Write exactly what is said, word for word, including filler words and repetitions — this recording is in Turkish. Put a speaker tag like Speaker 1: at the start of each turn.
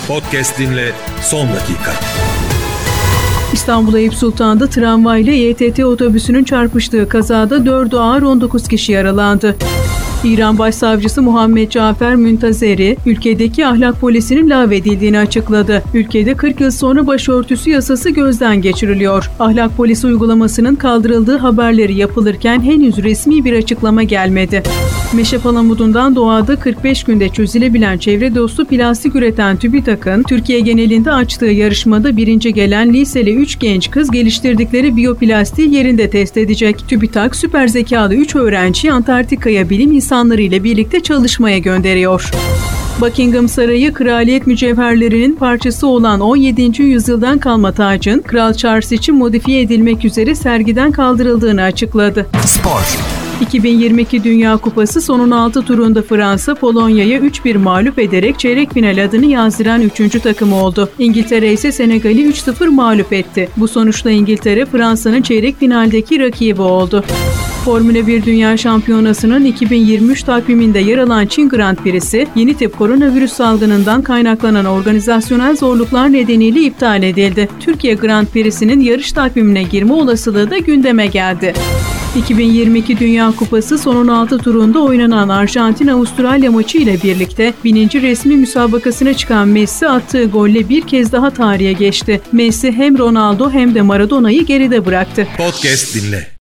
Speaker 1: Podcast dinle son dakika.
Speaker 2: İstanbul Eyüp Sultan'da tramvayla Y T T otobüsünün çarpıştığı kazada dördü ağır on dokuz kişi yaralandı. İran Başsavcısı Muhammed Cafer Müntazeri, ülkedeki ahlak polisinin lağvedildiğini açıkladı. Ülkede kırk yıl sonra başörtüsü yasası gözden geçiriliyor. Ahlak polisi uygulamasının kaldırıldığı haberleri yapılırken henüz resmi bir açıklama gelmedi. Meşe palamudundan doğada kırk beş günde çözülebilen çevre dostu plastik üreten TÜBİTAK'ın Türkiye genelinde açtığı yarışmada birinci gelen liseli üç genç kız geliştirdikleri biyoplastiği yerinde test edecek. TÜBİTAK süper zekalı üç öğrenciyi Antarktika'ya bilim insanları ile birlikte çalışmaya gönderiyor. Buckingham Sarayı, kraliyet mücevherlerinin parçası olan on yedinci yüzyıldan kalma tacın Kral Charles için modifiye edilmek üzere sergiden kaldırıldığını açıkladı.
Speaker 3: Spor.
Speaker 2: iki bin yirmi iki Dünya Kupası son on altı turunda Fransa, Polonya'ya üç bir mağlup ederek çeyrek final adını yazdıran üçüncü takım oldu. İngiltere ise Senegal'i üç sıfır mağlup etti. Bu sonuçla İngiltere, Fransa'nın çeyrek finaldeki rakibi oldu. Formula bir Dünya Şampiyonası'nın iki bin yirmi üç takviminde yer alan Çin Grand Prix'si, yeni tip koronavirüs salgınından kaynaklanan organizasyonel zorluklar nedeniyle iptal edildi. Türkiye Grand Prix'sinin yarış takvimine girme olasılığı da gündeme geldi. iki bin yirmi iki Dünya Kupası son on altı turunda oynanan Arjantin-Avustralya maçı ile birlikte bininci resmi müsabakasına çıkan Messi attığı golle bir kez daha tarihe geçti. Messi hem Ronaldo hem de Maradona'yı geride bıraktı.
Speaker 1: Podcast dinle.